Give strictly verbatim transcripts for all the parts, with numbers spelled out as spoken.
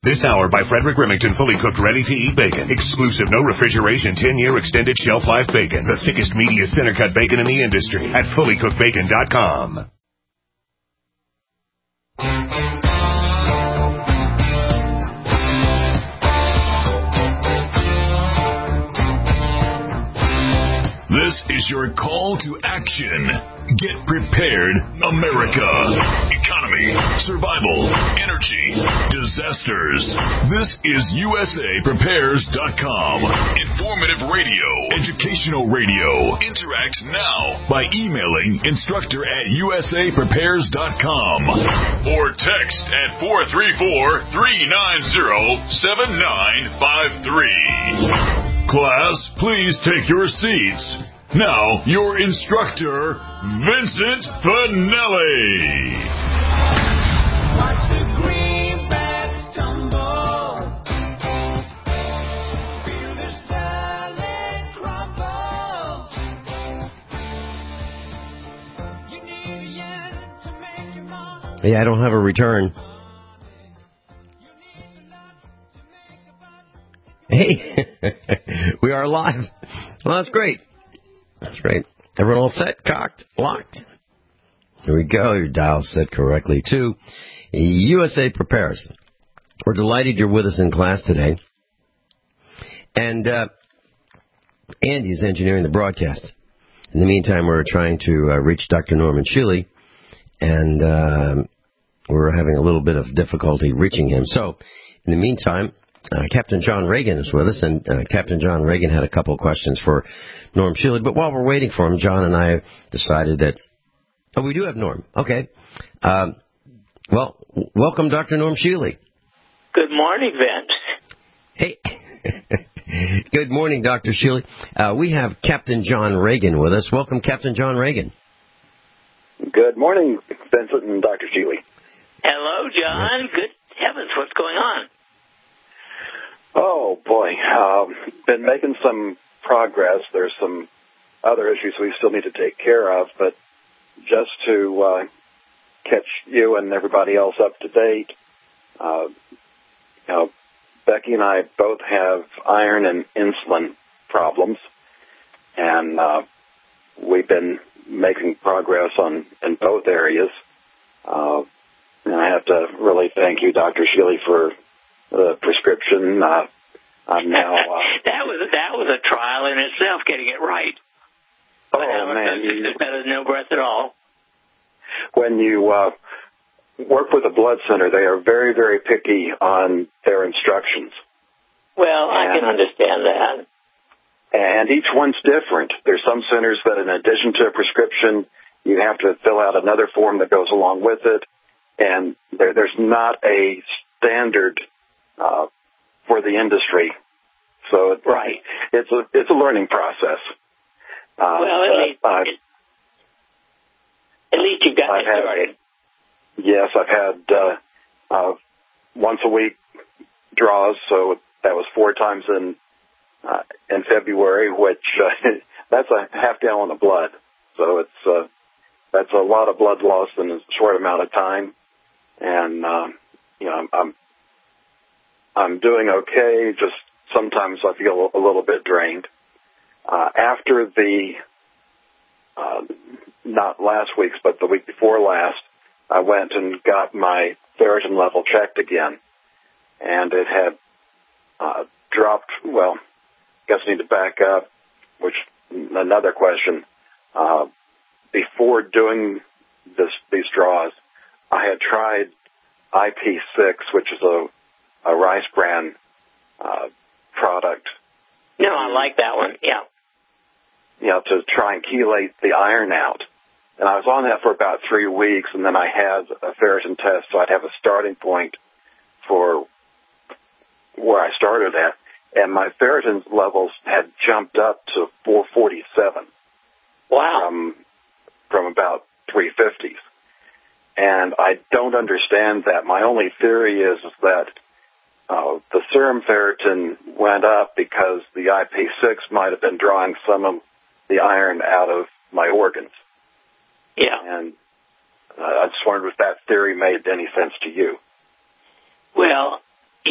This hour by Frederick Remington, fully cooked, ready-to-eat bacon. Exclusive, no refrigeration, ten-year extended shelf life bacon. The thickest, meatiest, center-cut bacon in the industry at fully cooked bacon dot com. This is your call to action. Get prepared, America. Economy, survival, energy, disasters. This is U S A Prepares dot com. Informative radio, educational radio. Interact now by emailing instructor at U S A Prepares dot com or text at four three four, three nine zero, seven nine five three. Class, please take your seats. Now, your instructor, Vincent Finelli. Watch the greenbacks tumble. Feel this talent crumble. You need a yen to make your mark. Yeah, I don't have a return. Hey, we are live. Well, that's great. That's great. Everyone all set, cocked, locked? Here we go. Your dial set correctly to U S A Prepares. We're delighted you're with us in class today. And uh, Andy's engineering the broadcast. In the meantime, we're trying to uh, reach Doctor Norman Shealy, and uh, we're having a little bit of difficulty reaching him. So, in the meantime, Uh, Captain John Reagan is with us, and uh, Captain John Reagan had a couple of questions for Norm Shealy. But while we're waiting for him, John and I decided that... Oh, we do have Norm. Okay. Um, well, welcome, Doctor Norm Shealy. Good morning, Vince. Hey. Good morning, Doctor Shealy. Uh, we have Captain John Reagan with us. Welcome, Captain John Reagan. Good morning, Vincent and Doctor Shealy. Hello, John. Good heavens, what's going on? Oh, boy. Um, been making some progress. There's some other issues we still need to take care of, but just to uh, catch you and everybody else up to date, uh, you know, Becky and I both have iron and insulin problems, and uh, we've been making progress on in both areas. Uh, and I have to really thank you, Doctor Shealy, for the prescription. Uh, I'm now. Uh, that was that was a trial in itself, getting it right. Oh man, it's better than no breath at all. When you uh, work with a blood center, they are very, very picky on their instructions. Well, and, I can understand that. And each one's different. There's some centers that, in addition to a prescription, you have to fill out another form that goes along with it, and there, there's not a standard Uh, for the industry, so it, right, it's a it's a learning process. Uh, well, at least, uh, at least you've got I've it started. Had, yes, I've had uh, uh, once a week draws, so that was four times in uh, in February, which uh, that's a half gallon of blood. So it's uh, that's a lot of blood loss in a short amount of time, and um, you know I'm. I'm I'm doing okay, just sometimes I feel a little bit drained. Uh, after the, uh, not last week's, but the week before last, I went and got my ferritin level checked again, and it had uh, dropped, well, I guess I need to back up, which, another question. Uh, before doing this, these draws, I had tried I P six, which is a a rice bran uh, product. No, I like that one, yeah. You know, to try and chelate the iron out. And I was on that for about three weeks, and then I had a ferritin test, so I'd have a starting point for where I started at. And my ferritin levels had jumped up to four forty-seven. Wow. From, from about three fifties. And I don't understand that. My only theory is, is that Uh, the serum ferritin went up because the I P six might have been drawing some of the iron out of my organs. Yeah. And uh, I just wondered if that theory made any sense to you. Well, yeah,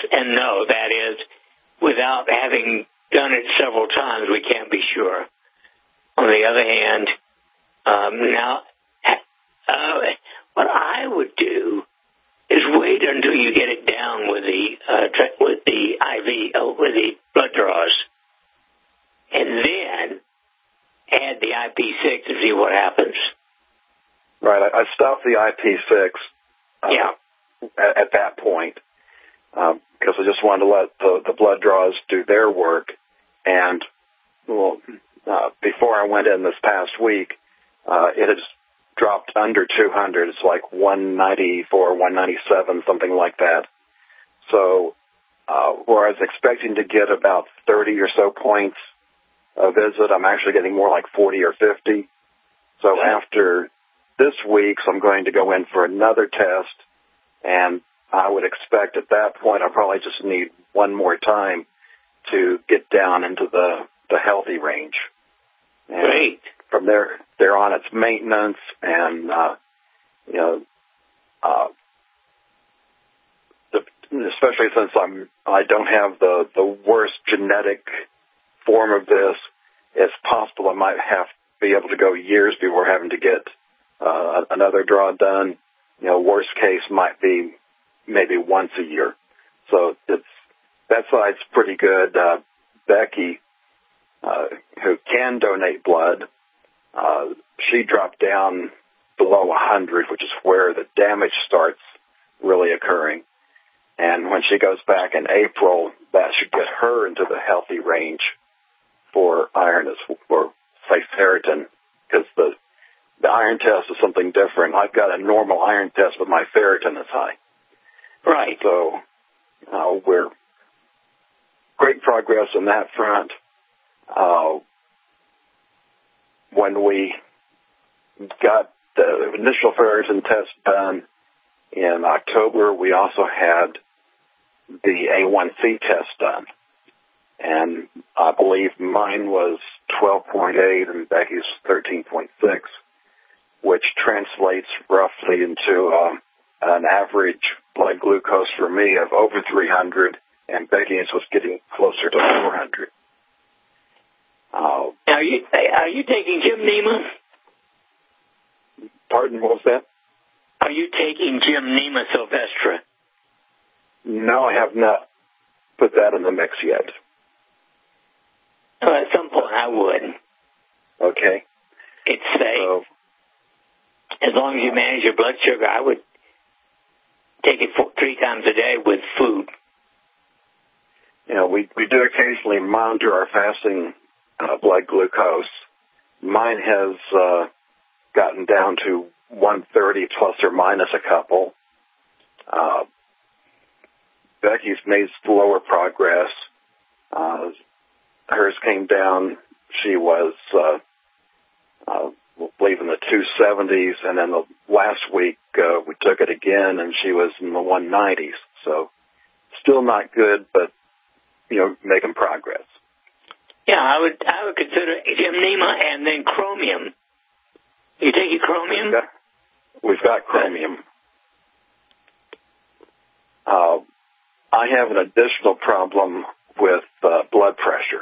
and no. That is, without having done it several times, we can't be sure. On the other hand, um, now, uh, what I would do is wait until you get it down with the uh, tra- with the I V, uh, with the blood draws, and then add the I P six and see what happens. Right. I, I stopped the I P six uh, Yeah. at, at that point um, because I just wanted to let the, the blood draws do their work. And well, uh, before I went in this past week, uh, it has dropped under two hundred. It's like one ninety-four, one ninety-seven, something like that. So uh, where I was expecting to get about thirty or so points a visit, I'm actually getting more like forty or fifty. So after this week, I'm going to go in for another test, and I would expect at that point I'll probably just need one more time to get down into the, the healthy range. And Great. from there, there on, it's maintenance, and uh, you know, uh, the, especially since I'm I don't have the the worst genetic form of this, it's possible I might have to be able to go years before having to get uh, another draw done. You know, worst case might be maybe once a year. So it's that side's pretty good. Uh, Becky, uh, who can donate blood, uh, she dropped down below one hundred, which is where the damage starts really occurring. And when she goes back in April, that should get her into the healthy range for iron, as or say ferritin, because the the iron test is something different. I've got a normal iron test, but my ferritin is high. Right. So uh, we're great progress on that front. Uh, when we got the initial ferritin test done in October, we also had the A one C test done. And I believe mine was twelve point eight and Becky's thirteen point six, which translates roughly into um, an average blood glucose for me of over three hundred, and Becky's was getting closer to four hundred. Uh, Are you are you taking Jim Nema? pardon, what was that? Are you taking Jim Nema Silvestra? No, I have not put that in the mix yet. Well, at some point I would. Okay. It's safe. So, As long as you manage your blood sugar, I would take it four, three times a day with food. you know, we, we do occasionally monitor our fasting uh, blood glucose. Mine has uh, gotten down to one thirty plus or minus a couple. Uh, Becky's made slower progress. Uh, hers came down. She was, uh, uh, I believe, in the two seventies, and then the last week uh, we took it again, and she was in the one nineties. So still not good, but you know, making progress. Yeah, I would I would consider Jim Nema and then chromium. You take your chromium? We've got, we've got chromium. Uh, I have an additional problem with uh, blood pressure.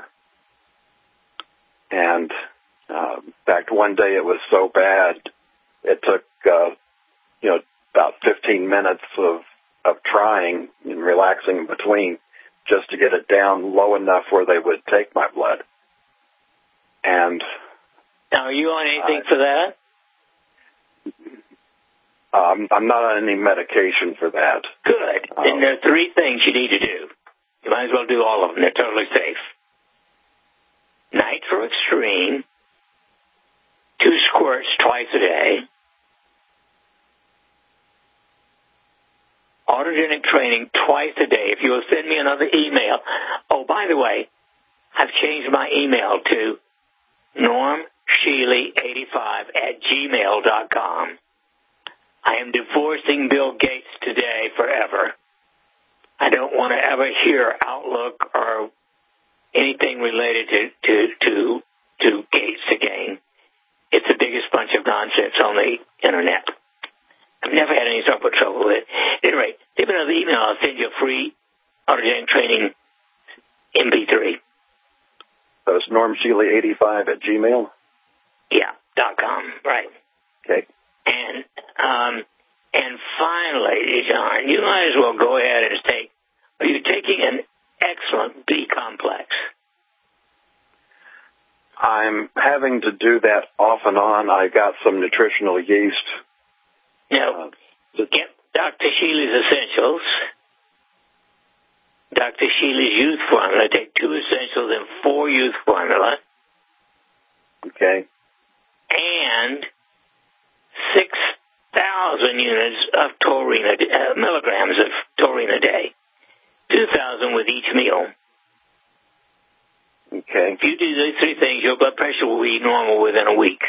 And uh, in fact, one day it was so bad, it took, uh, you know, about fifteen minutes of, of trying and relaxing in between just to get it down low enough where they would take my blood. And now, are you on anything uh, for that? Um, I'm not on any medication for that. Good. Um, Then there are three things you need to do. You might as well do all of them. They're totally safe. Nitro Extreme, two squirts twice a day, autogenic training twice a day. If you will send me another email. Oh, by the way, I've changed my email to norm sheely eighty-five at gmail dot com. I am divorcing Bill Gates today forever. I don't want to ever hear Outlook or anything related to, to, to, to Gates again. It's the biggest bunch of nonsense on the Internet. I've never had any sort of trouble with it. At any rate, leave another email. I'll send you a free Autogenetic Training M P three. So it's Norm Shealy eighty-five at Gmail? Yeah, dot com, right. Okay. And um, and finally, John, you might as well go ahead and take, are you taking an excellent B complex? I'm having to do that off and on. I got some nutritional yeast. Now, Uh, get Doctor Shealy's Essentials, Doctor Shealy's Youth Formula. Take two Essentials and four Youth Formula. Okay. And six thousand units of taurine, a, uh, milligrams of taurine a day. two thousand with each meal. Okay. If you do these three things, your blood pressure will be normal within a week.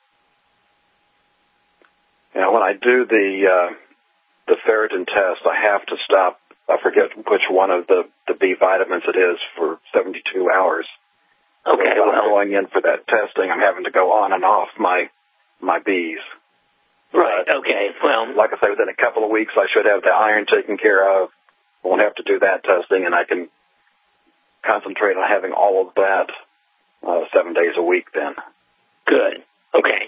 Now, when I do the uh, the ferritin test, I have to stop. I forget which one of the, the B vitamins it is for seventy-two hours. Okay, so when well, I'm going in for that testing, I'm having to go on and off my my Bs. right, But, okay, well, like I say, within a couple of weeks, I should have the iron taken care of. I won't have to do that testing, and I can concentrate on having all of that uh, seven days a week then. good, okay.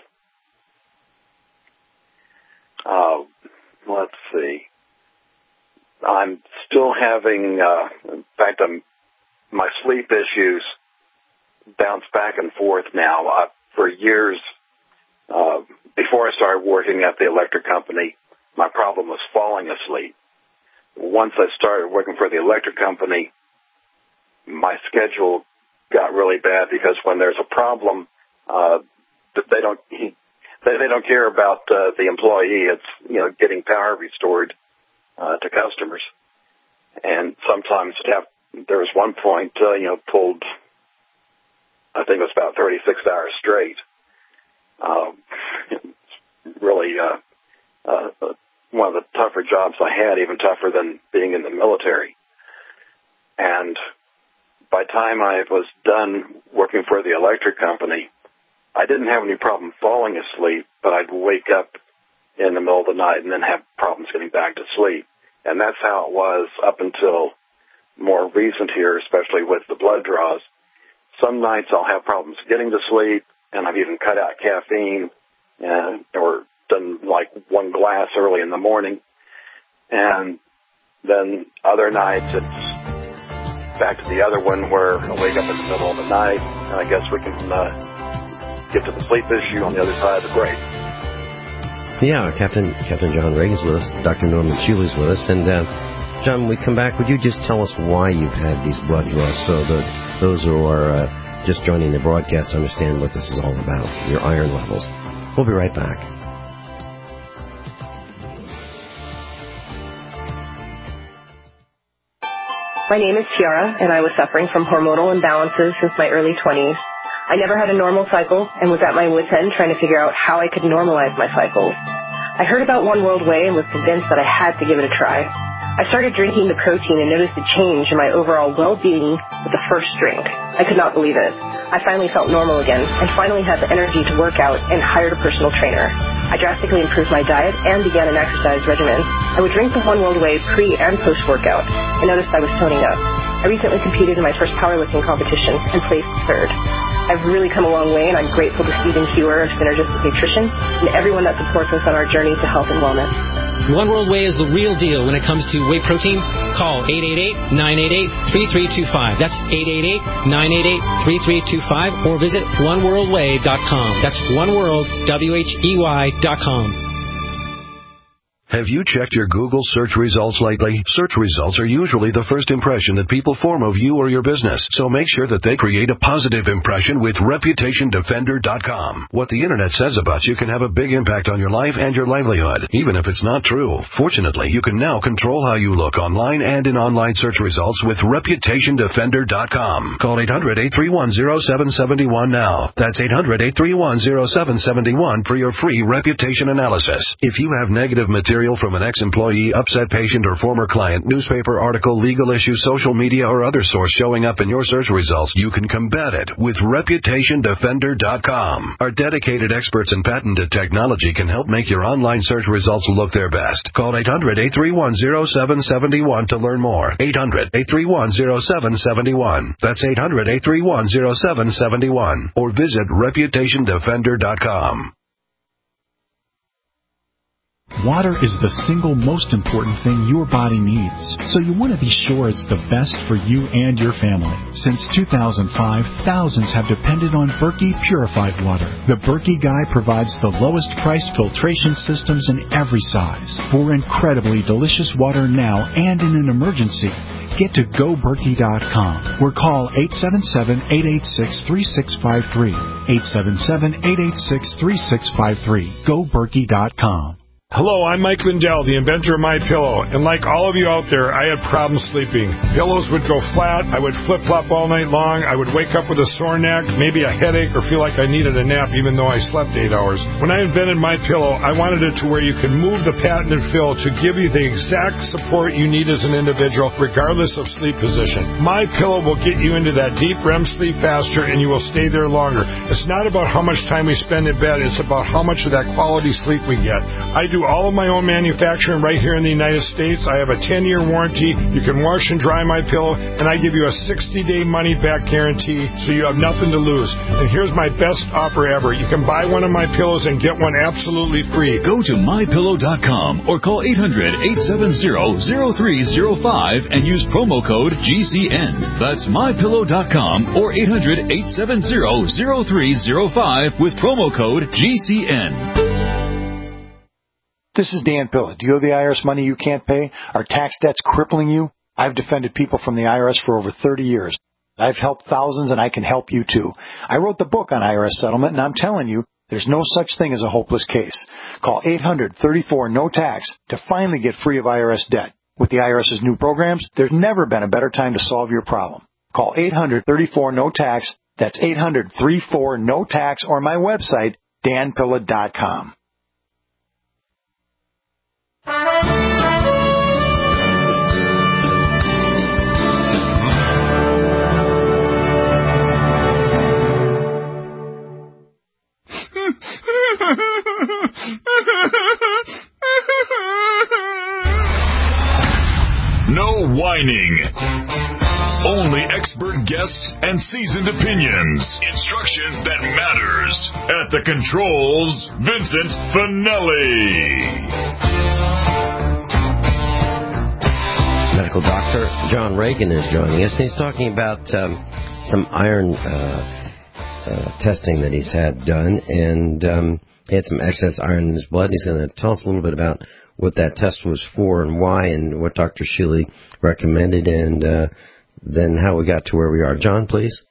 Uh, let's see. I'm still having, uh, in fact, I'm, my sleep issues bounce back and forth now. Uh, for years, uh, before I started working at the electric company, my problem was falling asleep. Once I started working for the electric company, my schedule got really bad because when there's a problem, uh, they don't they, they don't care about uh, the employee. It's you know getting power restored uh, to customers, and sometimes have, there was one point uh, you know pulled. I think it was about thirty-six hours straight. Um, really, uh, uh, one of the tougher jobs I had, even tougher than being in the military. And by the time I was done working for the electric company, I didn't have any problem falling asleep, but I'd wake up in the middle of the night and then have problems getting back to sleep. And that's how it was up until more recent here, especially with the blood draws. Some nights I'll have problems getting to sleep, and I've even cut out caffeine and, or done like one glass early in the morning. And then other nights it's back to the other one where I wake up in the middle of the night, and I guess we can uh, get to the sleep issue on the other side of the break. Yeah, Captain Captain John Reagan's with us. Doctor Norman Shealy's with us. And, uh, John, when we come back, would you just tell us why you've had these blood draws so that those who are uh, just joining the broadcast understand what this is all about, your iron levels? We'll be right back. My name is Tiara, and I was suffering from hormonal imbalances since my early twenties. I never had a normal cycle and was at my wit's end trying to figure out how I could normalize my cycles. I heard about One World Whey and was convinced that I had to give it a try. I started drinking the protein and noticed a change in my overall well-being with the first drink. I could not believe it. I finally felt normal again and finally had the energy to work out and hired a personal trainer. I drastically improved my diet and began an exercise regimen. I would drink the One World Whey pre- and post-workout and noticed I was toning up. I recently competed in my first powerlifting competition and placed third. I've really come a long way, and I'm grateful to Stephen Hewer of Synergistic Nutrition and everyone that supports us on our journey to health and wellness. One World Whey is the real deal when it comes to whey protein. Call eight eight eight, nine eight eight, three three two five. That's eight eight eight, nine eight eight, three three two five, or visit one world whey dot com. That's oneworld, W H E Y dot com. Have you checked your Google search results lately? Search results are usually the first impression that people form of you or your business, so make sure that they create a positive impression with reputation defender dot com. What the internet says about you can have a big impact on your life and your livelihood, even if it's not true. Fortunately, you can now control how you look online and in online search results with reputation defender dot com. Call eight hundred, eight three one, zero seven seven one now. That's eight hundred, eight three one, zero seven seven one for your free reputation analysis. If you have negative material material from an ex-employee, upset patient, or former client, newspaper article, legal issue, social media, or other source showing up in your search results, you can combat it with Reputation Defender dot com. Our dedicated experts in patented technology can help make your online search results look their best. Call eight hundred, eight three one, zero seven seven one to learn more. eight hundred, eight three one, zero seven seven one. That's eight hundred, eight three one, zero seven seven one. Or visit Reputation Defender dot com. Water is the single most important thing your body needs, so you want to be sure it's the best for you and your family. Since two thousand five, thousands have depended on Berkey purified water. The Berkey Guy provides the lowest priced filtration systems in every size. For incredibly delicious water now and in an emergency, get to go berkey dot com or call eight seven seven, eight eight six, three six five three. eight seven seven, eight eight six, three six five three. go berkey dot com. Hello, I'm Mike Lindell, the inventor of MyPillow, and like all of you out there, I had problems sleeping. Pillows would go flat, I would flip-flop all night long, I would wake up with a sore neck, maybe a headache, or feel like I needed a nap even though I slept eight hours. When I invented MyPillow, I wanted it to where you could move the patented fill to give you the exact support you need as an individual, regardless of sleep position. MyPillow will get you into that deep R E M sleep faster, and you will stay there longer. It's not about how much time we spend in bed, it's about how much of that quality sleep we get. I do all of my own manufacturing right here in the United States. I have a ten-year warranty. You can wash and dry my pillow, and I give you a sixty-day money-back guarantee, so you have nothing to lose. And here's my best offer ever. You can buy one of my pillows and get one absolutely free. Go to my pillow dot com or call eight hundred, eight seven zero, zero three zero five and use promo code G C N. That's my pillow dot com or eight hundred, eight seven zero, zero three zero five with promo code G C N. This is Dan Pilla. Do you owe the I R S money you can't pay? Are tax debts crippling you? I've defended people from the I R S for over thirty years. I've helped thousands, and I can help you too. I wrote the book on I R S settlement, and I'm telling you, there's no such thing as a hopeless case. Call eight hundred, thirty-four, no tax to finally get free of I R S debt. With the IRS's new programs, there's never been a better time to solve your problem. Call eight hundred, thirty-four, no tax. That's eight hundred, thirty-four, no tax, or my website, dan pilla dot com. No whining. Only expert guests and seasoned opinions. Instruction that matters. At the controls, Vincent Finelli. Medical doctor John Reagan is joining us, and he's talking about um, some iron uh, uh, testing that he's had done, and um, he had some excess iron in his blood. He's going to tell us a little bit about what that test was for and why, and what Doctor Sheely recommended, and uh, then how we got to where we are. John, please.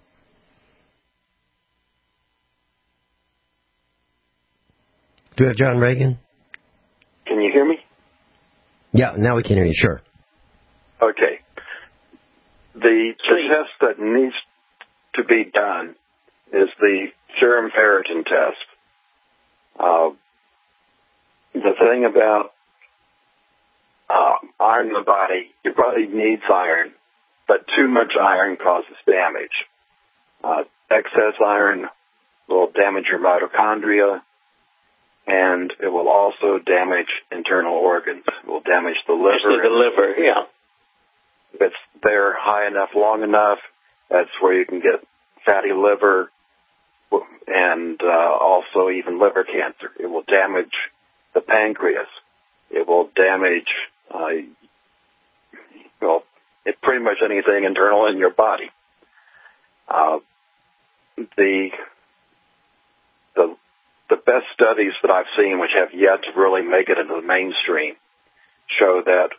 Do we have John Reagan? Can you hear me? Yeah, now we can hear you, sure. Okay. The, the test that needs to be done is the serum ferritin test. Uh, the thing about uh, iron in the body, your body needs iron, but too much iron causes damage. Uh, excess iron will damage your mitochondria, and it will also damage internal organs. It will damage the liver. Especially the liver, yeah. If it's there high enough, long enough, that's where you can get fatty liver and uh, also even liver cancer. It will damage the pancreas. It will damage, uh, well, it pretty much anything internal in your body. Uh, the the the best studies that I've seen, which have yet to really make it into the mainstream, show that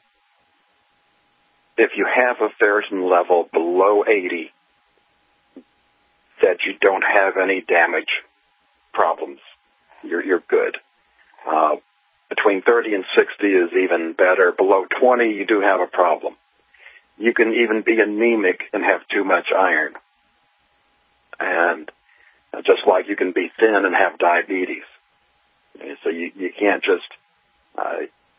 if you have a ferritin level below eighty, that you don't have any damage problems. You're you're good. Uh, between thirty and sixty is even better. Below twenty, you do have a problem. You can even be anemic and have too much iron. And just like you can be thin and have diabetes. So you, you can't just uh,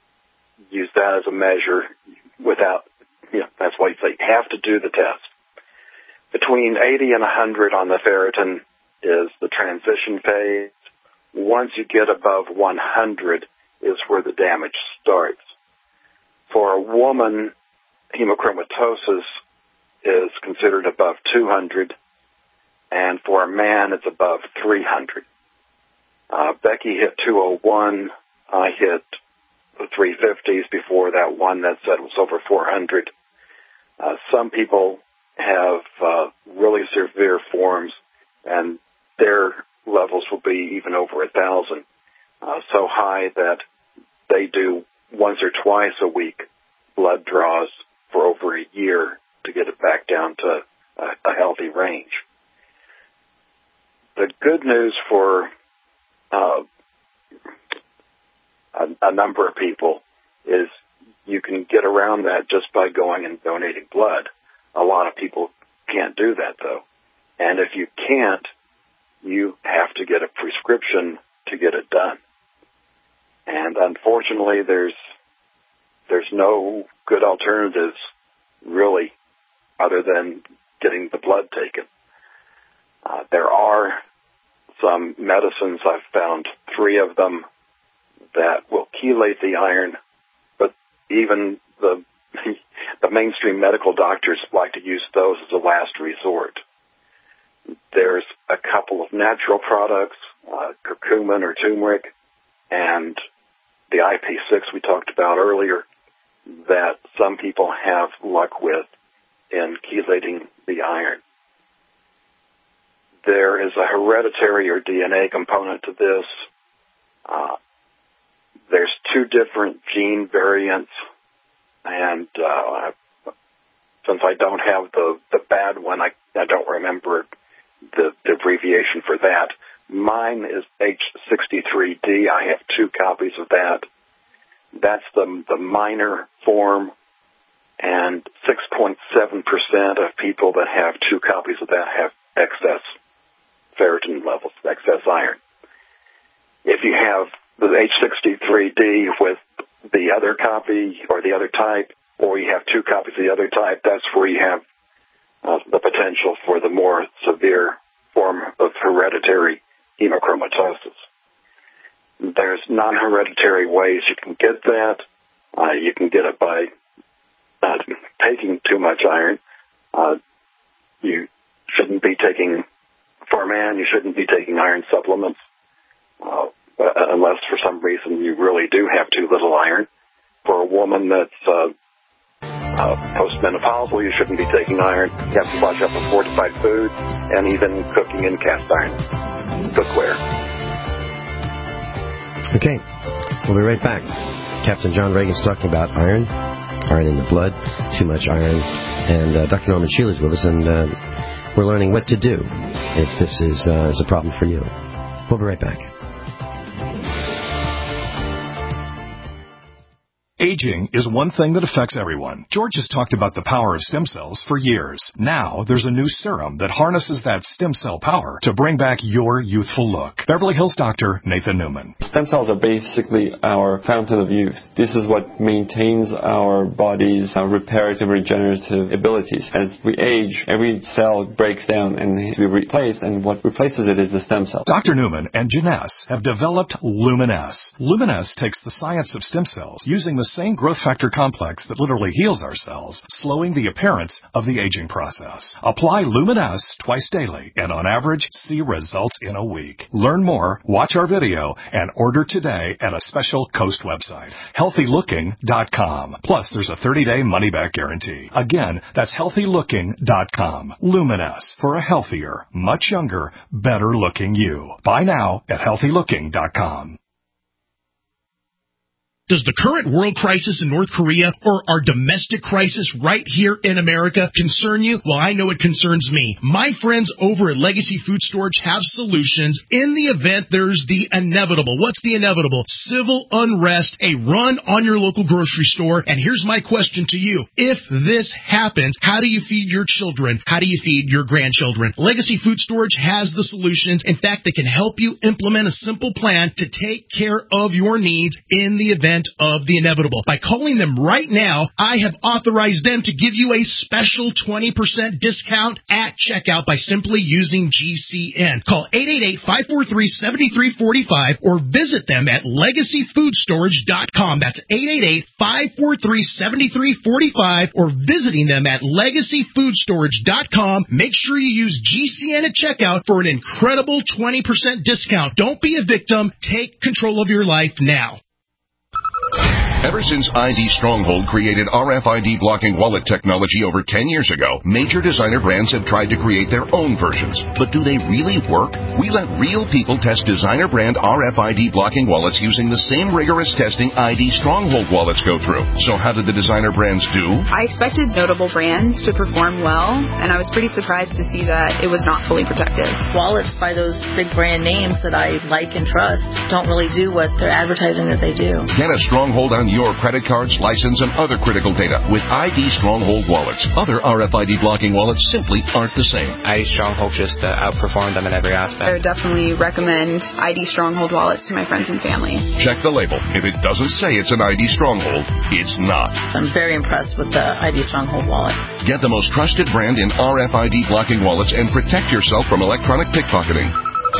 use that as a measure without, you know, that's why you say you have to do the test. Between eighty and one hundred on the ferritin is the transition phase. Once you get above one hundred is where the damage starts. For a woman, hemochromatosis is considered above two hundred, and for a man, it's above three hundred. Uh, Becky hit two oh one. I hit the three fifties before that one that said was over four hundred. Uh, some people have uh, really severe forms, and their levels will be even over a thousand, uh, so high that they do once or twice a week blood draws for over a year to get it back down to a, a healthy range. The good news for uh, a, a number of people is you can get around that just by going and donating blood. A lot of people can't do that, though. And if you can't, you have to get a prescription to get it done. And unfortunately, there's there's no good alternatives, really, other than getting the blood taken. Uh, there are some medicines, I've found three of them, that will chelate the iron, but even the the mainstream medical doctors like to use those as a last resort. There's a couple of natural products, uh, curcumin or turmeric, and the I P six we talked about earlier, that some people have luck with in chelating the iron. There is a hereditary or D N A component to this. Uh, there's two different gene variants, and uh, since I don't have the, the bad one, I, I don't remember the, the abbreviation for that. Mine is H sixty-three D. I have two copies of that. That's the, the minor form, and six point seven percent of people that have two copies of that have excess ferritin levels, excess iron. If you have the H sixty-three D with the other copy or the other type, or you have two copies of the other type, that's where you have uh, the potential for the more severe form of hereditary hemochromatosis. There's non-hereditary ways you can get that. Uh, you can get it by not taking too much iron. Uh, you shouldn't be taking, for a man, you shouldn't be taking iron supplements uh, unless for some reason you really do have too little iron. For a woman that's uh, uh, postmenopausal, you shouldn't be taking iron. You have to watch out for fortified food and even cooking in cast iron cookware. Okay, we'll be right back. Captain John Reagan's talking about iron, iron in the blood, too much iron, and uh, Doctor Norman Shealy's with us, and uh, we're learning what to do if this is, uh, is a problem for you. We'll be right back. Aging is one thing that affects everyone. George has talked about the power of stem cells for years. Now, there's a new serum that harnesses that stem cell power to bring back your youthful look. Beverly Hills doctor Nathan Newman. Stem cells are basically our fountain of youth. This is what maintains our body's our reparative, regenerative abilities. As we age, every cell breaks down and needs to be replaced, and what replaces it is the stem cell. Doctor Newman and Janess have developed Luminess. Luminess takes the science of stem cells using the same growth factor complex that literally heals our cells, slowing the appearance of the aging process. Apply Luminess twice daily and on average see results in a week. Learn more, watch our video, and order today at a special Coast website, healthy looking dot com. Plus, there's a thirty-day money-back guarantee. Again, that's healthy looking dot com. Luminess, for a healthier, much younger, better-looking you. Buy now at healthy looking dot com. Does the current world crisis in North Korea or our domestic crisis right here in America concern you? Well, I know it concerns me. My friends over at Legacy Food Storage have solutions in the event there's the inevitable. What's the inevitable? Civil unrest, a run on your local grocery store. And here's my question to you. If this happens, how do you feed your children? How do you feed your grandchildren? Legacy Food Storage has the solutions. In fact, they can help you implement a simple plan to take care of your needs in the event prevent of the inevitable. By calling them right now, I have authorized them to give you a special twenty percent discount at checkout by simply using G C N. Call eight eight eight, five four three, seven three four five or visit them at legacy food storage dot com. That's eight eight eight, five four three, seven three four five or visiting them at legacy food storage dot com. Make sure you use G C N at checkout for an incredible twenty percent discount. Don't be a victim. Take control of your life now. Ever since I D Stronghold created R F I D blocking wallet technology over ten years ago, major designer brands have tried to create their own versions. But do they really work? We let real people test designer brand R F I D blocking wallets using the same rigorous testing I D Stronghold wallets go through. So how did the designer brands do? I expected notable brands to perform well, and I was pretty surprised to see that it was not fully protected. Wallets by those big brand names that I like and trust don't really do what they're advertising that they do. Get a stronghold on your credit cards, license, and other critical data with I D Stronghold wallets. Other R F I D blocking wallets simply aren't the same. I D Stronghold just uh, outperformed them in every aspect. I would definitely recommend I D Stronghold wallets to my friends and family. Check the label. If it doesn't say it's an I D Stronghold, it's not. I'm very impressed with the I D Stronghold wallet. Get the most trusted brand in R F I D blocking wallets and protect yourself from electronic pickpocketing.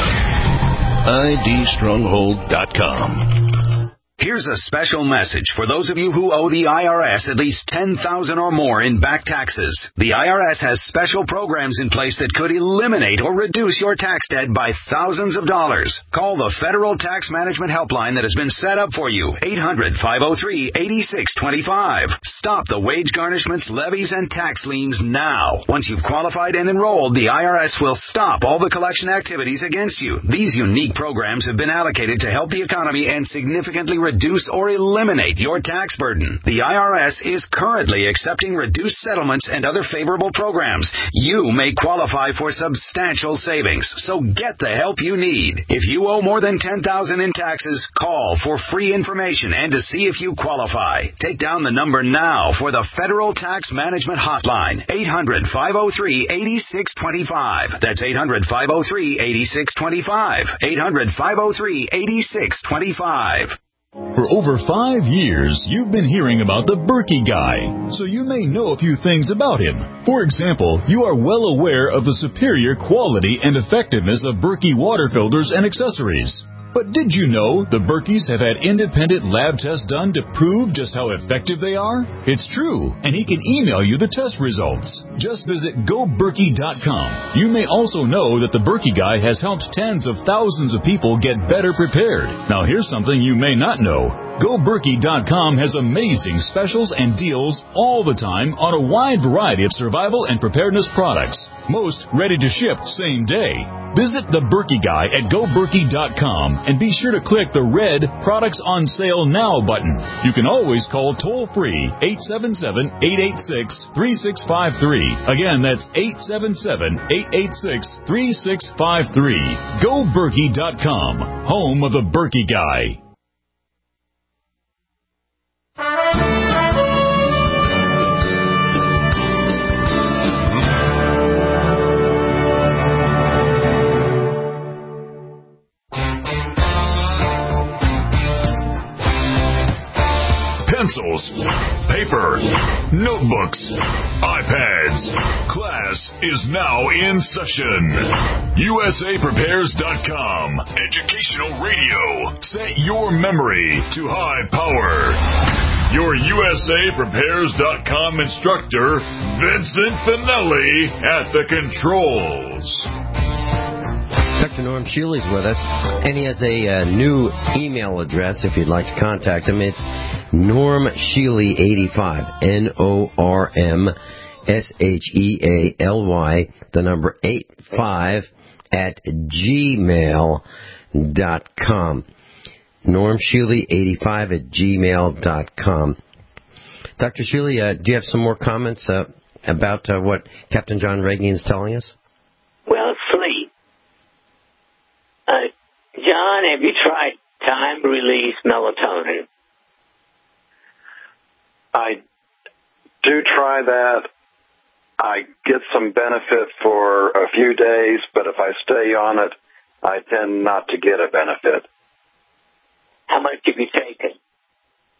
I D Stronghold dot com. Here's a special message for those of you who owe the I R S at least ten thousand dollars or more in back taxes. The I R S has special programs in place that could eliminate or reduce your tax debt by thousands of dollars. Call the Federal Tax Management Helpline that has been set up for you, eight hundred, five oh three, eight six two five. Stop the wage garnishments, levies, and tax liens now. Once you've qualified and enrolled, the I R S will stop all the collection activities against you. These unique programs have been allocated to help the economy and significantly reduce reduce or eliminate your tax burden. The I R S is currently accepting reduced settlements and other favorable programs. You may qualify for substantial savings, so get the help you need. If you owe more than ten thousand dollars in taxes, call for free information and to see if you qualify. Take down the number now for the Federal Tax Management Hotline, eight hundred, five oh three, eight six two five. That's eight hundred, five oh three, eight six two five. eight hundred, five oh three, eight six two five. For over five years, you've been hearing about the Berkey Guy, so you may know a few things about him. For example, you are well aware of the superior quality and effectiveness of Berkey water filters and accessories. But did you know the Berkeys have had independent lab tests done to prove just how effective they are? It's true, and he can email you the test results. Just visit go berkey dot com. You may also know that the Berkey Guy has helped tens of thousands of people get better prepared. Now here's something you may not know. go berkey dot com has amazing specials and deals all the time on a wide variety of survival and preparedness products. Most ready to ship same day. Visit the Berkey Guy at go berkey dot com and be sure to click the red Products on Sale Now button. You can always call toll-free eight seven seven, eight eight six, three six five three. Again, that's eight seven seven, eight eight six, three six five three. go berkey dot com, home of the Berkey Guy. Pencils, paper, notebooks, iPads. Class is now in session. U S A prepares dot com. Educational radio. Set your memory to high power. Your U S A prepares dot com instructor, Vincent Finelli, at the controls. Doctor Norm Shealy's with us, and he has a uh, new email address if you'd like to contact him. It's Norm Shealy eighty-five, N O R M S H E A L Y, the number eight five at gmail dot com. Norm Shealy eighty-five at gmail dot com. Doctor Shealy, uh, do you have some more comments uh, about uh, what Captain John Reagan is telling us? Well, sleep. Uh, John, have you tried time-release melatonin? I do try that. I get some benefit for a few days, but if I stay on it, I tend not to get a benefit. How much have you taken?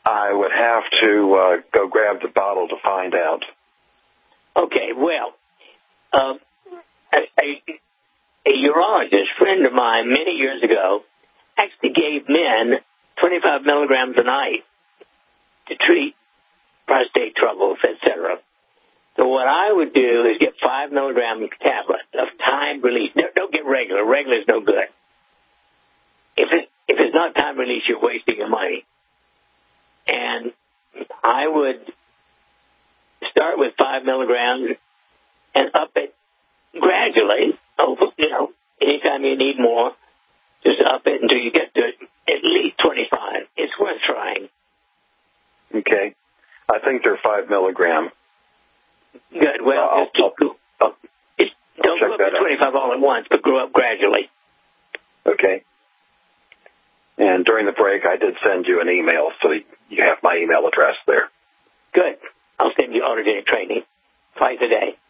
I would have to uh, go grab the bottle to find out. Okay, well, um, a, a, a urologist friend of mine many years ago actually gave men twenty-five milligrams a night to treat prostate troubles, et cetera. So what I would do is get five milligram tablets of time release. Don't, don't get regular. Regular is no good. If it if it's not time release, you're wasting your money. And I would start with five milligrams and up it gradually. Over, you know, anytime you need more, just up it until you get to at least twenty-five. It's worth trying. Okay. I think they're five milligram. Good. Well, uh, just keep, I'll, I'll, just don't go up to twenty-five all at once, but grow up gradually. Okay. And during the break, I did send you an email, so you have my email address there. Good. I'll send you automated training twice a day.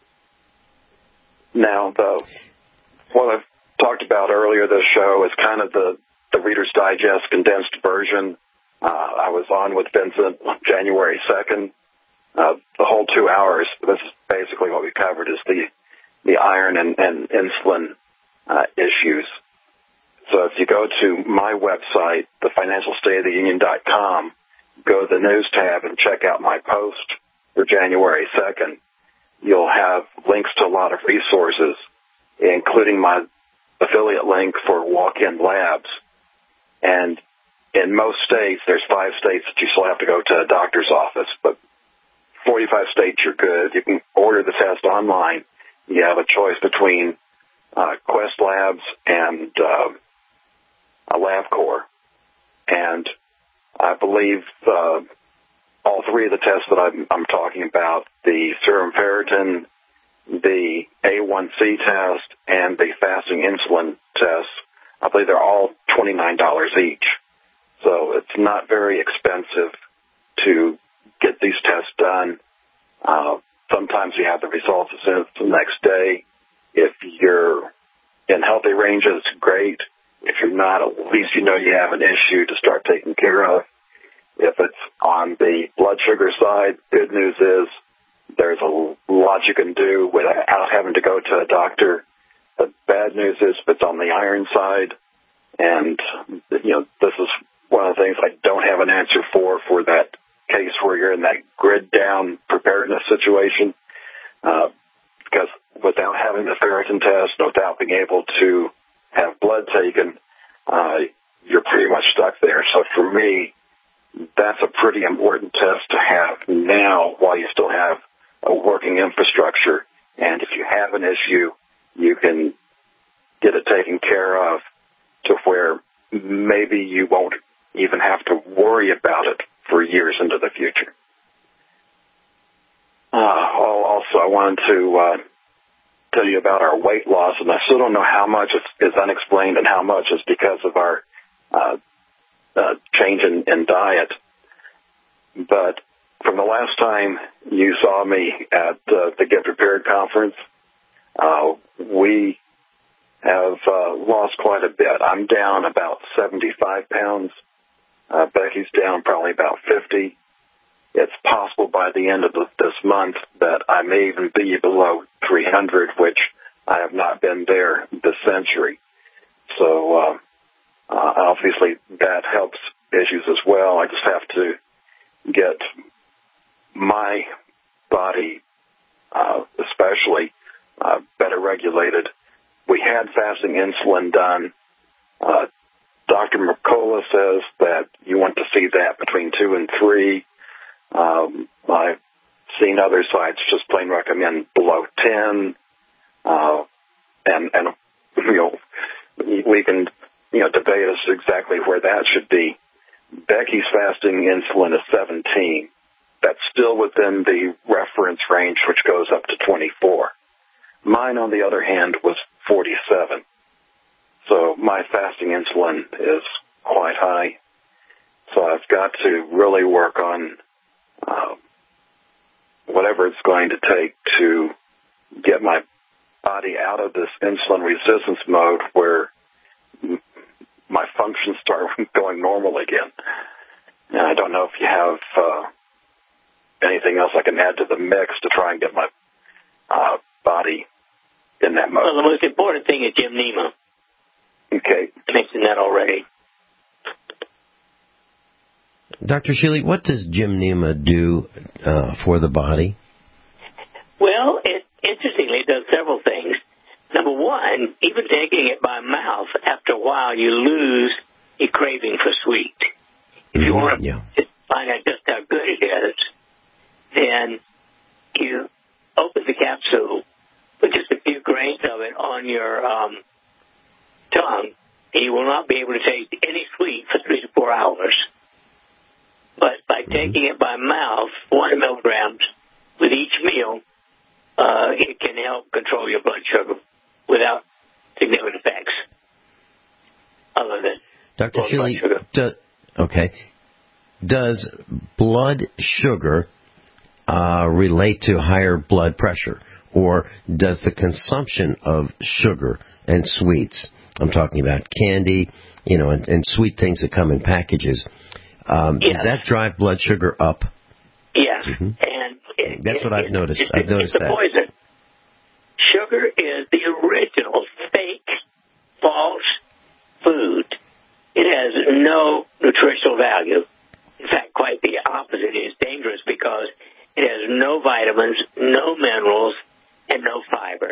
Now, the, what I've talked about earlier this show is kind of the, the Reader's Digest condensed version. Uh, I was on with Vincent on January second. Uh, the whole two hours, this is basically what we covered, is the, the iron and, and insulin uh, issues. So if you go to my website, the financial state of the union dot com, go to the news tab and check out my post for January second, you'll have links to a lot of resources, including my affiliate link for walk-in labs. And in most states, there's five states that you still have to go to a doctor's office, but forty-five states you're good. You can order the test online. You have a choice between uh, Quest Labs and uh, a LabCorp. And I believe uh, all three of the tests that I'm, I'm talking about, the serum ferritin, the A one C test, and the fasting insulin test, I believe they're all twenty-nine dollars each. So it's not very expensive to get these tests done. Uh, sometimes you have the results as soon as the next day. If you're in healthy ranges, great. If you're not, at least you know you have an issue to start taking care of. If it's on the blood sugar side, good news is there's a lot you can do without having to go to a doctor. The bad news is if it's on the iron side, and, you know, this is one of the things I don't have an answer for, for that case where you're in that grid down preparedness situation, uh, because without having the ferritin test, without being able to have blood taken, uh, you're pretty much stuck there. So for me, that's a pretty important test to have now while you still have a working infrastructure. And if you have an issue, you can get it taken care of to where maybe you won't even have to worry about it for years into the future. Uh, also, I wanted to uh, tell you about our weight loss, and I still don't know how much is, is unexplained and how much is because of our uh, uh, change in, in diet. But from the last time you saw me at uh, the Get Prepared conference, uh, we have uh, lost quite a bit. I'm down about seventy-five pounds. Uh, Becky's down probably about fifty. It's possible by the end of the, this month that I may even be below three hundred, which I have not been there this century. So uh, uh, obviously that helps issues as well. I just have to get my body, uh, especially, uh, better regulated. We had fasting insulin done. Uh, Doctor Mercola says that you want to see that between two and three. Um, I've seen other sites just plain recommend below ten. Uh, and, and, you know, we can, you know, debate as to exactly where that should be. Becky's fasting insulin is seventeen. That's still within the reference range, which goes up to twenty-four. Mine, on the other hand, was forty-seven. So my fasting insulin is quite high. So I've got to really work on uh, whatever it's going to take to get my body out of this insulin resistance mode where my functions start going normal again. And I don't know if you have uh, anything else I can add to the mix to try and get my uh, body in that mode. Well, the most important thing is Jim Nema. Okay. I mentioned that already. Doctor Shealy, what does Jim Nema do uh, for the body? Well, it interestingly it does several things. Number one, even taking it by mouth, after a while you lose your craving for sweet. If you want to yeah. find out just how good it is, then you open the capsule, put just a few grains of it on your um, tongue, and you will not be able to taste any sweet for three to four hours. But by mm-hmm. taking it by mouth, one hundred milligrams with each meal, uh, it can help control your blood sugar without significant effects other than Doctor Shealy, do, okay, does blood sugar uh, relate to higher blood pressure, or does the consumption of sugar and sweets, I'm talking about candy, you know, and, and sweet things that come in packages, um, yes. does that drive blood sugar up? Yes, mm-hmm. and it, that's it, what I've it, noticed. It's, I've noticed it's that. a poison. Sugar is the original fake, false food. It has no nutritional value. In fact, quite the opposite. It is dangerous because it has no vitamins, no minerals, and no fiber.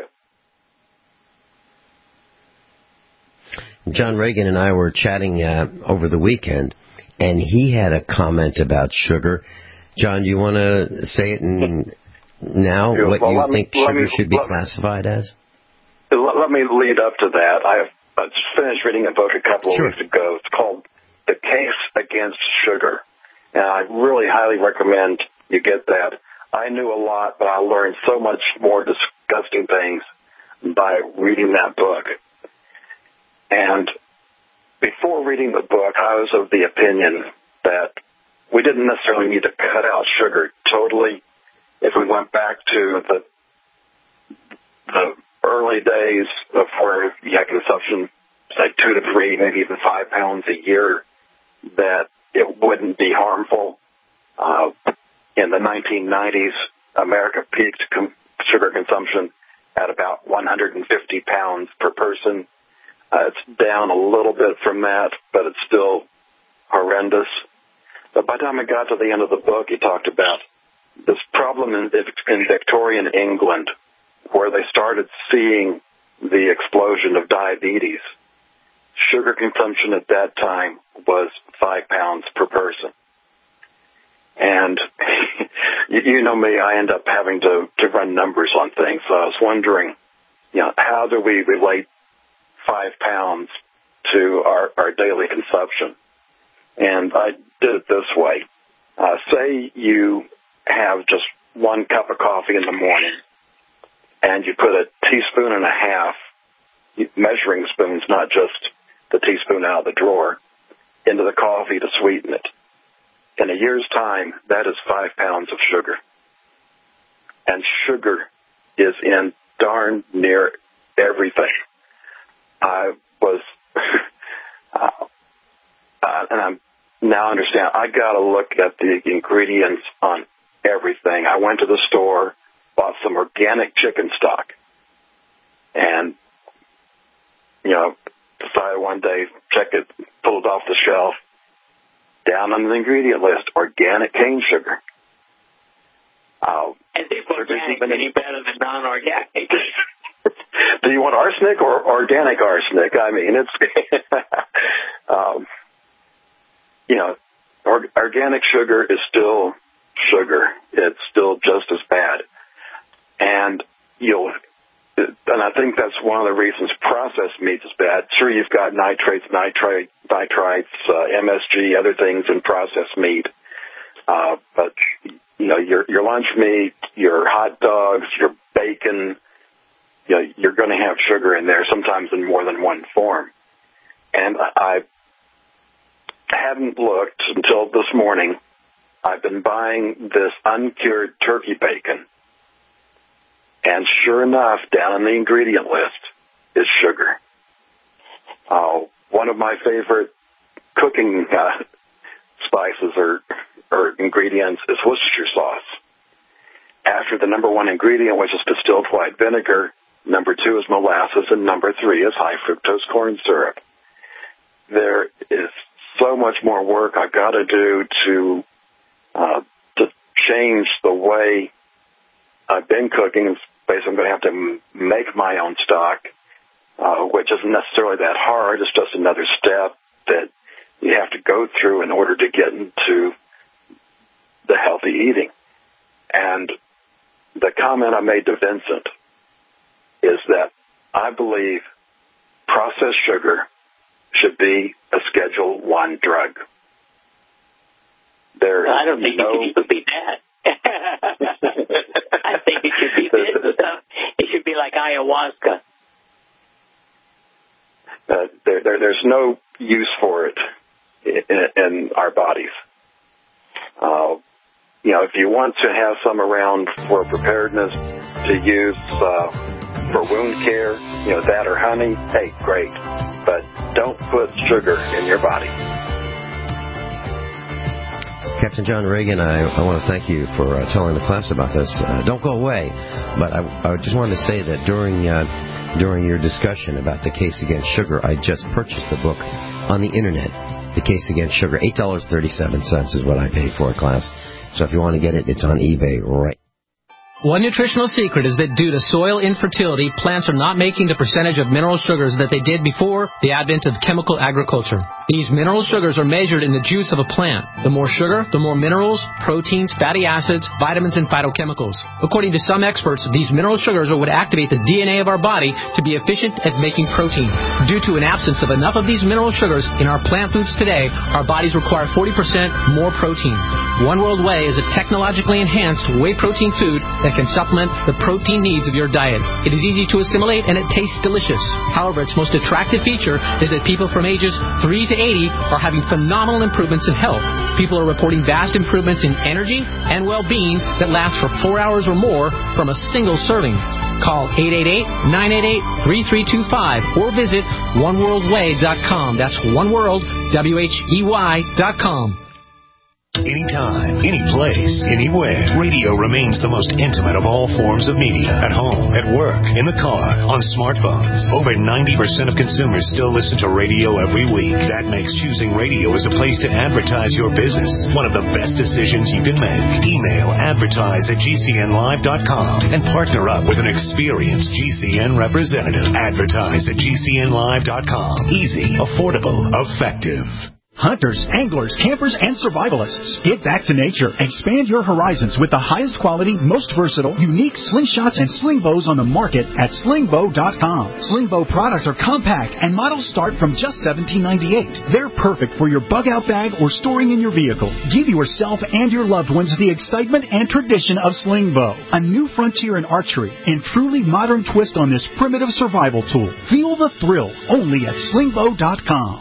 John Reagan and I were chatting uh, over the weekend, and he had a comment about sugar. John, do you want to say it in, now, yeah, what well, you me, think sugar me, should be let, classified as? Let, let me lead up to that. I I just finished reading a book a couple of sure. weeks ago. It's called The Case Against Sugar, and I really highly recommend you get that. I knew a lot, but I learned so much more disgusting things by reading that book. And before reading the book, I was of the opinion that we didn't necessarily need to cut out sugar totally. If we went back to the the early days of where you had consumption, say two to three, maybe even five pounds a year, that it wouldn't be harmful. Uh, in the nineteen nineties, America peaked com- sugar consumption at about one hundred fifty pounds per person. Uh, it's down a little bit from that, but it's still horrendous. But by the time I got to the end of the book, he talked about this problem in, in Victorian England, where they started seeing the explosion of diabetes. Sugar consumption at that time was five pounds per person. And you, you know me, I end up having to, to run numbers on things. So I was wondering, you know, how do we relate five pounds to our, our daily consumption? And I did it this way. Uh, say you have just one cup of coffee in the morning, and you put a teaspoon and a half, measuring spoons, not just the teaspoon out of the drawer, into the coffee to sweeten it. In a year's time, that is five pounds of sugar. And sugar is in darn near everything. I was, uh, uh, and I'm now understand, I got to look at the ingredients on everything. I went to the store, bought some organic chicken stock, and, you know, decided one day, check it, pull it off the shelf, down on the ingredient list, organic cane sugar. Uh, and if organic is any better than non-organic. Do you want arsenic or organic arsenic? I mean, it's, um, you know, or, organic sugar is still sugar. It's still just as bad. And you'll, and I think that's one of the reasons processed meat is bad. Sure, you've got nitrates, nitrite, nitrites, uh, M S G, other things in processed meat. Uh, but, you know, your, your lunch meat, your hot dogs, your bacon, you know, you're going to have sugar in there, sometimes in more than one form. And I hadn't looked until this morning. I've been buying this uncured turkey bacon. And sure enough, down on the ingredient list is sugar. Uh, one of my favorite cooking uh, spices spices or, or ingredients is Worcestershire sauce. After the number one ingredient, which is distilled white vinegar, number two is molasses, and number three is high fructose corn syrup. There is so much more work I've got to do to uh, to change the way I've been cooking. Basically, I'm going to have to m- make my own stock, uh, which isn't necessarily that hard. It's just another step that you have to go through in order to get into the healthy eating. And the comment I made to Vincent is that I believe processed sugar should be a Schedule One drug. There I don't think no, it should even be that. I think it should be this stuff. It should be like ayahuasca. Uh, there, there, there's no use for it in, in our bodies. Uh, you know, if you want to have some around for preparedness to use uh, for wound care, you know, that or honey, hey, great. But don't put sugar in your body. Captain John Reagan, I, I want to thank you for uh, telling the class about this. Uh, don't go away, but I, I just wanted to say that during uh, during your discussion about the case against sugar, I just purchased the book on the internet, The Case Against Sugar. eight dollars and thirty-seven cents is what I paid for it, class. So if you want to get it, it's on eBay right. One nutritional secret is that due to soil infertility, plants are not making the percentage of mineral sugars that they did before the advent of chemical agriculture. These mineral sugars are measured in the juice of a plant. The more sugar, the more minerals, proteins, fatty acids, vitamins, and phytochemicals. According to some experts, these mineral sugars are what activate the D N A of our body to be efficient at making protein. Due to an absence of enough of these mineral sugars in our plant foods today, our bodies require forty percent more protein. One World Whey is a technologically enhanced whey protein food that can supplement the protein needs of your diet. It is easy to assimilate and it tastes delicious. However, its most attractive feature is that people from ages three to eighty are having phenomenal improvements in health. People are reporting vast improvements in energy and well-being that last for four hours or more from a single serving. Call eight eight eight, nine eight eight, three three two five or visit one world way dot com. That's one world, W H E Y dot com. Anytime, any place, anywhere. Radio remains the most intimate of all forms of media. At home, at work, in the car, on smartphones. Over ninety percent of consumers still listen to radio every week. That makes choosing radio as a place to advertise your business one of the best decisions you can make. Email advertise at G C N live dot com and partner up with an experienced G C N representative. Advertise at G C N live dot com. Easy, affordable, effective. Hunters, anglers, campers, and survivalists. Get back to nature. Expand your horizons with the highest quality, most versatile, unique slingshots and sling bows on the market at sling bow dot com. Sling bow products are compact and models start from just seventeen ninety-eight. They're perfect for your bug-out bag or storing in your vehicle. Give yourself and your loved ones the excitement and tradition of sling bow. A new frontier in archery and truly modern twist on this primitive survival tool. Feel the thrill only at sling bow dot com.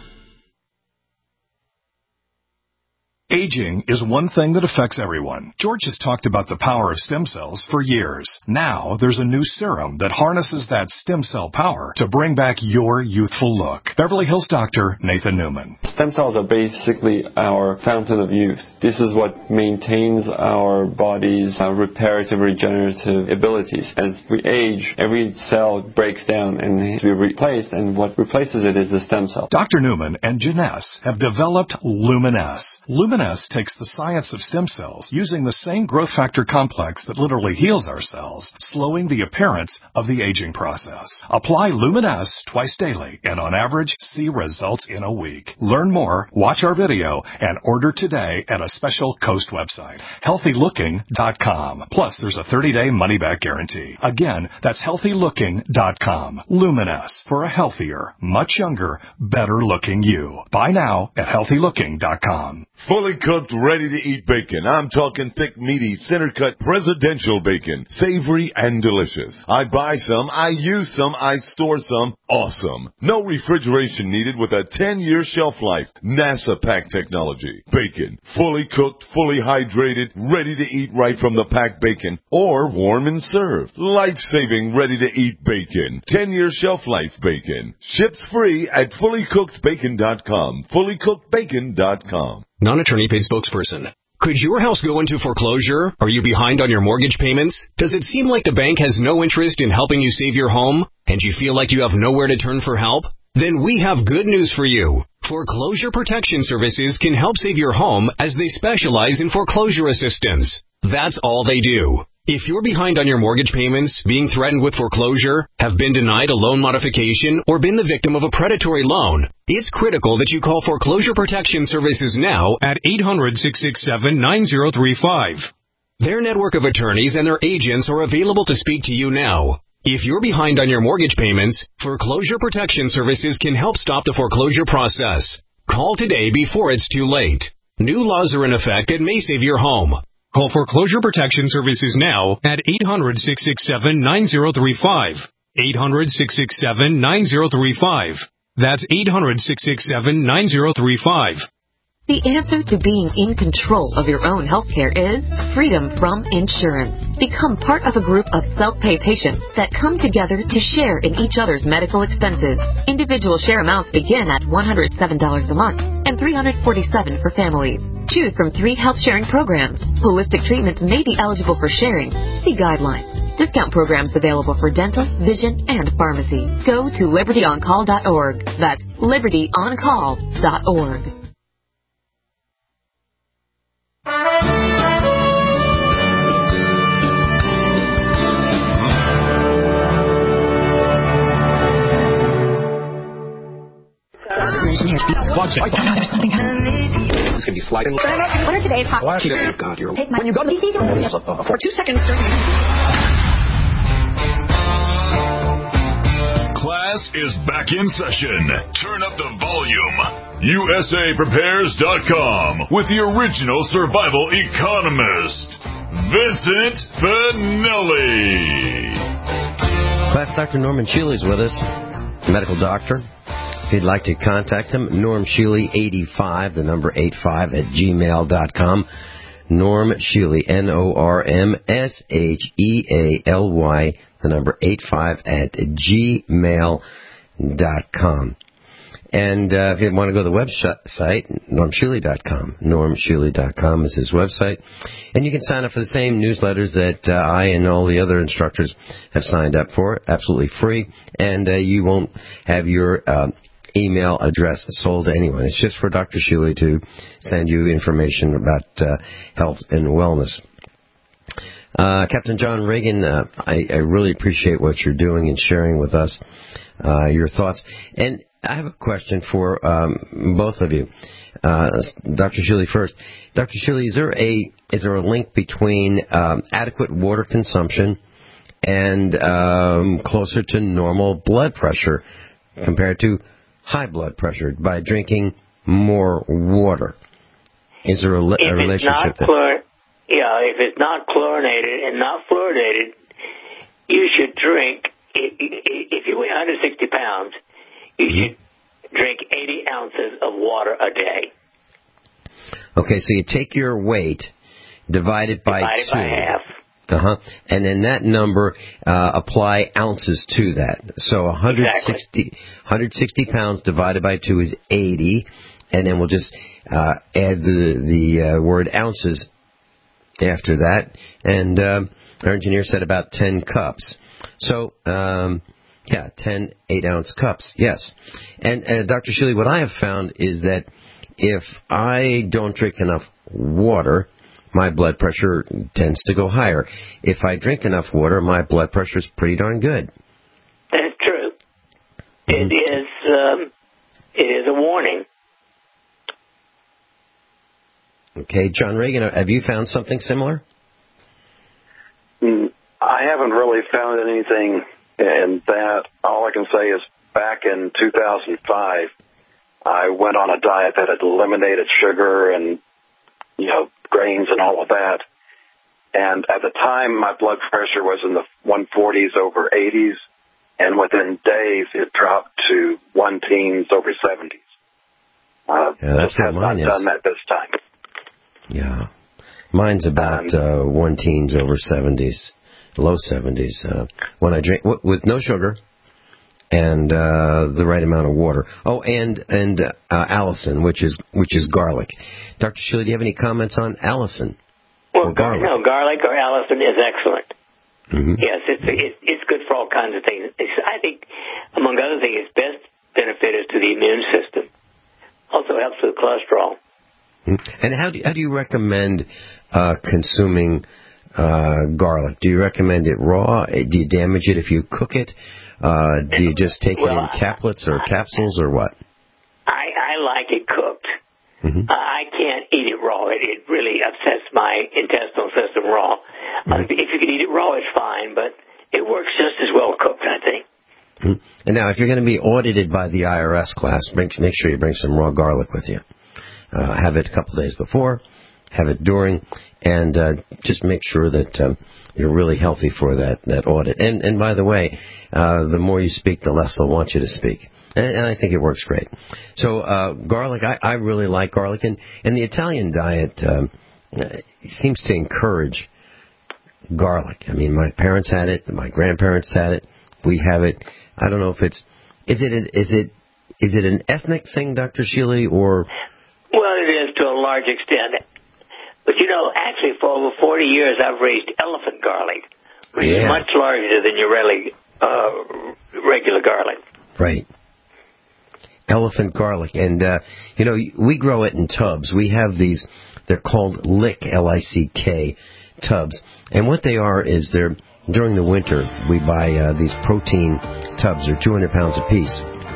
Aging is one thing that affects everyone. George has talked about the power of stem cells for years. Now, there's a new serum that harnesses that stem cell power to bring back your youthful look. Beverly Hills doctor Nathan Newman. Stem cells are basically our fountain of youth. This is what maintains our body's uh, reparative, regenerative abilities. As we age, every cell breaks down and needs to be replaced, and what replaces it is the stem cell. Doctor Newman and Janess have developed Luminess. Luminess takes the science of stem cells using the same growth factor complex that literally heals our cells, slowing the appearance of the aging process. Apply Luminess twice daily and on average see results in a week. Learn more, watch our video, and order today at a special Coast website, healthy looking dot com. Plus, there's a thirty-day money-back guarantee. Again, that's healthy looking dot com. Luminess, for a healthier, much younger, better-looking you. Buy now at healthy looking dot com. Fully cooked, ready-to-eat bacon. I'm talking thick, meaty, center-cut, presidential bacon. Savory and delicious. I buy some, I use some, I store some. Awesome. No refrigeration needed with a ten-year shelf life. NASA pack technology. Bacon. Fully cooked, fully hydrated, ready to eat right from the packed bacon. Or warm and served. Life-saving, ready-to-eat bacon. ten-year shelf life bacon. Ships free at fully cooked bacon dot com. fully cooked bacon dot com. non-attorney paid spokesperson. Could your house go into foreclosure? Are you behind on your mortgage payments? Does it seem like the bank has no interest in helping you save your home, and you feel like you have nowhere to turn for help? Then we have good news for you. Foreclosure Protection Services can help save your home as they specialize in foreclosure assistance. That's all they do. If you're behind on your mortgage payments, being threatened with foreclosure, have been denied a loan modification, or been the victim of a predatory loan, it's critical that you call Foreclosure Protection Services now at eight hundred, six six seven, nine zero three five. Their network of attorneys and their agents are available to speak to you now. If you're behind on your mortgage payments, Foreclosure Protection Services can help stop the foreclosure process. Call today before it's too late. New laws are in effect that may save your home. Call Foreclosure Protection Services now at eight hundred, six six seven, nine zero three five. eight hundred, six six seven, nine zero three five. That's eight hundred, six six seven, nine zero three five. The answer to being in control of your own healthcare is freedom from insurance. Become part of a group of self-pay patients that come together to share in each other's medical expenses. Individual share amounts begin at one hundred seven dollars a month and three hundred forty-seven dollars for families. Choose from three health sharing programs. Holistic treatments may be eligible for sharing. See guidelines. Discount programs available for dental, vision, and pharmacy. Go to liberty on call dot org. That's liberty on call dot org. Watch it. There's something happening. This could be sliding. What are today's hot? Watch it. God, you're... Take my... When you go to the... For two seconds. Class is back in session. Turn up the volume. U S A Prepares dot com with the original survival economist, Vincent Finelli. Class Doctor Norman Shealy is with us, medical doctor. If you'd like to contact him, Norm Shealy eighty-five, the number eighty-five at gmail dot com. Norm Shealy, N O R M S H E A L Y, the number eighty-five at gmail dot com. And uh, if you want to go to the website, norm shealy dot com. norm shealy dot com is his website. And you can sign up for the same newsletters that uh, I and all the other instructors have signed up for, absolutely free. And uh, you won't have your uh, email address sold to anyone. It's just for Doctor Shealy to send you information about uh, health and wellness. Uh, Captain John Reagan, uh, I, I really appreciate what you're doing and sharing with us uh, your thoughts. And I have a question for um, both of you. Uh, Doctor Shealy first. Doctor Shealy, is there a is there a link between um, adequate water consumption and um, closer to normal blood pressure compared to high blood pressure by drinking more water? Is there a, li- a relationship there? Chlor- yeah, if it's not chlorinated and not fluoridated, you should drink, if you weigh one hundred sixty pounds, you mm-hmm. should drink eighty ounces of water a day. Okay, so you take your weight, divide it by Divided two. by half. Uh-huh. And then that number, uh, apply ounces to that. So one hundred sixty, exactly. one hundred sixty pounds divided by two is eighty. And then we'll just uh, add the, the uh, word ounces after that. And um, our engineer said about ten cups. So, um, yeah, ten eight-ounce cups, yes. And uh, Doctor Shealy, what I have found is that if I don't drink enough water, my blood pressure tends to go higher. If I drink enough water, my blood pressure is pretty darn good. That's true. Mm-hmm. It is. Um, it is a warning. Okay, John Reagan, have you found something similar? Mm, I haven't really found anything, and that all I can say is back in two thousand five, I went on a diet that had eliminated sugar and, you know, grains and all of that. And at the time, my blood pressure was in the one forties over eighties, and within days, it dropped to one teens over seventies. Uh, yeah, that's just have not is. done that this time. Yeah. Mine's about uh, one teens over seventies, low seventies. Uh, when I drink, w- with no sugar, and uh, the right amount of water. Oh, and and uh, Allison, which is which is garlic. Doctor Sheila, do you have any comments on Allison? Well, or garlic? no, garlic or Allison is excellent. Mm-hmm. Yes, it's, it's it's good for all kinds of things. It's, I think, among other things, its best benefit is to the immune system. Also helps with cholesterol. And how do, how do you recommend uh, consuming uh, garlic? Do you recommend it raw? Do you damage it if you cook it? Uh, do you just take well, it in caplets or capsules or what? I, I like it cooked. Mm-hmm. Uh, I can't eat it raw. It, it really upsets my intestinal system raw. Mm-hmm. Uh, if you can eat it raw, it's fine, but it works just as well cooked, I think. Mm-hmm. And now, if you're going to be audited by the I R S class, make, make sure you bring some raw garlic with you. Uh, have it a couple days before, have it during, and uh, just make sure that um, you're really healthy for that, that audit. And, and by the way, uh, the more you speak, the less they'll want you to speak. And, and I think it works great. So uh, garlic, I, I really like garlic. And, and the Italian diet um, seems to encourage garlic. I mean, my parents had it, my grandparents had it, we have it. I don't know if it's, is it, an, is it, is it an ethnic thing, Doctor Shealy, or... Well, it is to a large extent. But, you know, actually, for over forty years, I've raised elephant garlic, which yeah. is much larger than your really, uh, regular garlic. Right. Elephant garlic. And, uh, you know, we grow it in tubs. We have these, they're called Lick, L I C K, tubs. And what they are is they're, during the winter, we buy uh, these protein tubs. They're two hundred pounds apiece.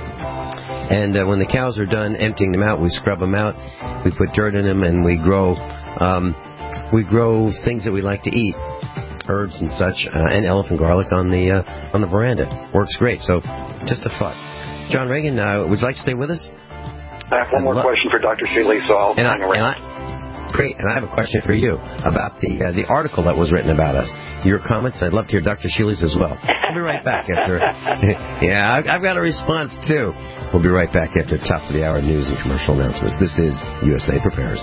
And uh, when the cows are done emptying them out, we scrub them out, we put dirt in them, and we grow um, we grow things that we like to eat, herbs and such, uh, and elephant garlic on the uh, on the veranda. Works great. So, just a thought. John Reagan, uh, would you like to stay with us? I have one more lo- question for Doctor Shealy, so I'll and hang I, around. And I, great, and I have a question for you about the uh, the article that was written about us. Your comments, I'd love to hear Doctor Shealy's as well. We'll be right back after. yeah, I've, I've got a response too. We'll be right back after top of the hour news and commercial announcements. This is U S A Prepares.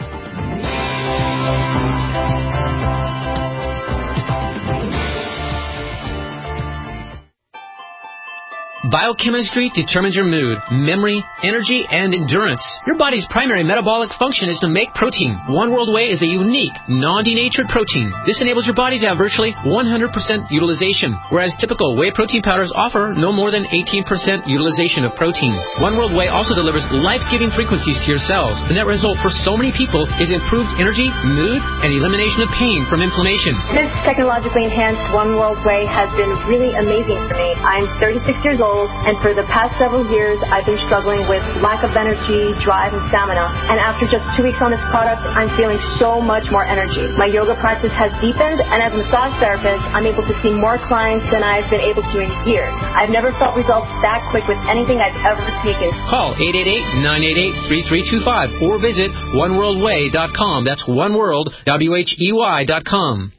Biochemistry determines your mood, memory, energy, and endurance. Your body's primary metabolic function is to make protein. One World Whey is a unique, non-denatured protein. This enables your body to have virtually one hundred percent utilization, whereas typical whey protein powders offer no more than eighteen percent utilization of protein. One World Whey also delivers life-giving frequencies to your cells. The net result for so many people is improved energy, mood, and elimination of pain from inflammation. This technologically enhanced One World Whey has been really amazing for me. I'm thirty-six years old. And for the past several years, I've been struggling with lack of energy, drive, and stamina. And after just two weeks on this product, I'm feeling so much more energy. My yoga practice has deepened, and as a massage therapist, I'm able to see more clients than I've been able to in years. I've never felt results that quick with anything I've ever taken. Call eight eight eight, nine eight eight, three three two five or visit one world way dot com. That's one world, W H E Y dot com.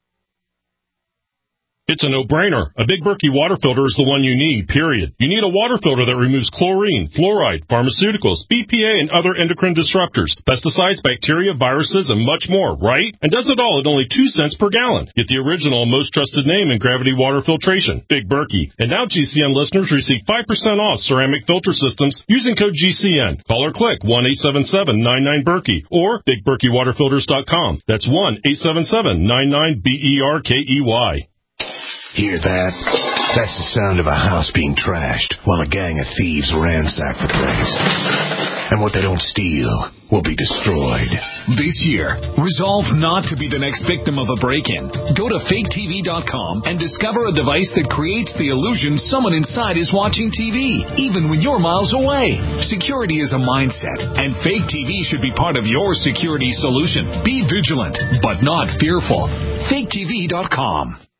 It's a no-brainer. A Big Berkey water filter is the one you need, period. You need a water filter that removes chlorine, fluoride, pharmaceuticals, B P A, and other endocrine disruptors, pesticides, bacteria, viruses, and much more, right? And does it all at only two cents per gallon. Get the original and most trusted name in gravity water filtration, Big Berkey. And now G C N listeners receive five percent off ceramic filter systems using code G C N. Call or click one eight seven seven, nine nine, Berkey or big berkey water filters dot com. That's one eight seven seven, nine nine, B E R K E Y. Hear that? That's the sound of a house being trashed while a gang of thieves ransack the place. And what they don't steal will be destroyed. This year, resolve not to be the next victim of a break-in. Go to fake T V dot com and discover a device that creates the illusion someone inside is watching T V, even when you're miles away. Security is a mindset, and Fake T V should be part of your security solution. Be vigilant, but not fearful. fake T V dot com.